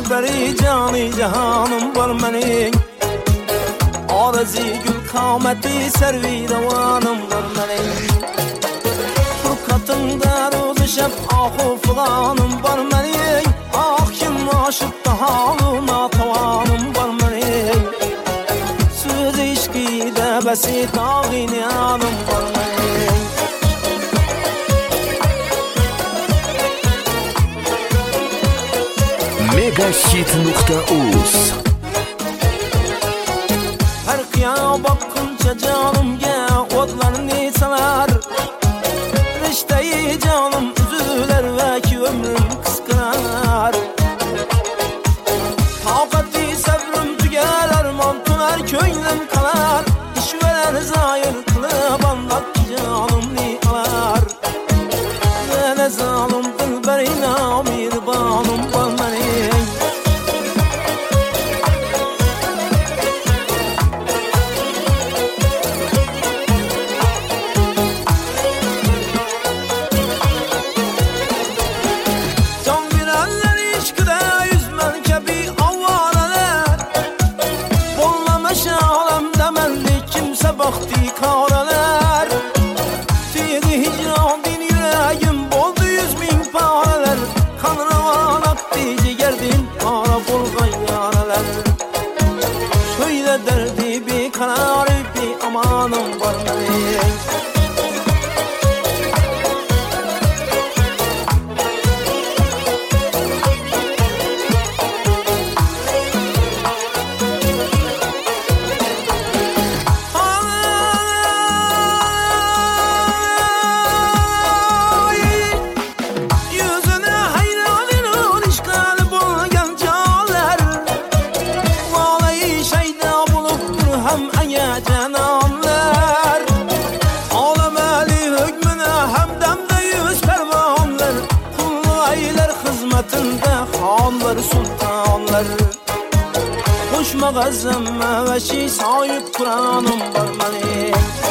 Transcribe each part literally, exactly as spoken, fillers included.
dilberi cani cihanım var menin. Arzi gül kameti servi revanım var menin. Fırkatında rozuşep ahu filanım var menin. Ah kim aşık da halına tavanım var menin. Söz işki de besi dağini anım var menin. Megahit nokta uz. Her kıya bakınca canımga otlarını salar. Rişteyi canım üzüler ve ki ömrüm kıskırar. Takati sabrım tüger arman tunar köyüm kalar. İşveler zahir kılıp anlat canım ni alar. Ve ne zalim dilberina mirbanım bana. Vakti karalar Tiydi hicran din yüreğim Boldu yüz bin paralar Kanravan aktı cigerdin Ara bulgan yaralar Şöyle derdi bir karar bir amanım var benim. Cenamlar Alem eli hükmüne hemdem de yüz pervanlar Kullu eyler hizmetinde hanlar sultanlar Hoşma gazemme ve şi sahip Kur'an'ım var benim.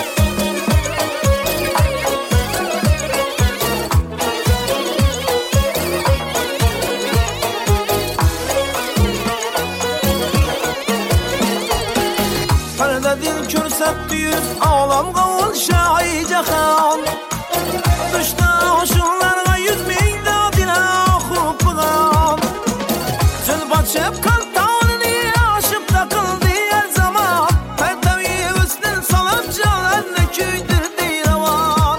Dil körsepti yüz ağlam kavul şahi cahan. Düştü aşıklarına yüz bin de dile okup bıgan. Zülbat şefkat tağını aşıp takıldı her zaman. Pertevi üstün salıp canlarını küydürdü revan.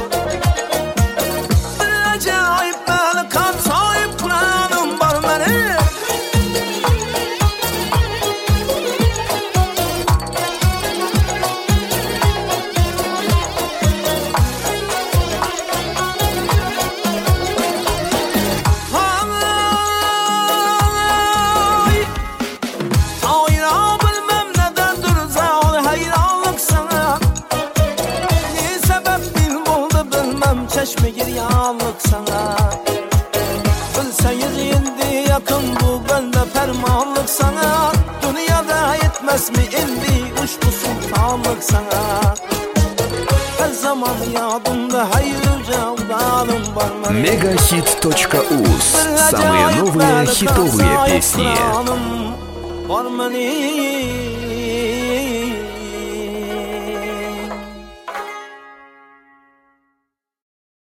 Bir acayip melikat sahip Kur'an'ım var benim. Çeşme giryanlık sana. Bilsen yüz indi yakın bu bende fermanlık sana. Dünyada yetmez mi indi uç bu sultanlık sana. Her zaman yadımda hayırca udanım var benim. Megahit точка уз. Самые новые хитовые песни. Var benim.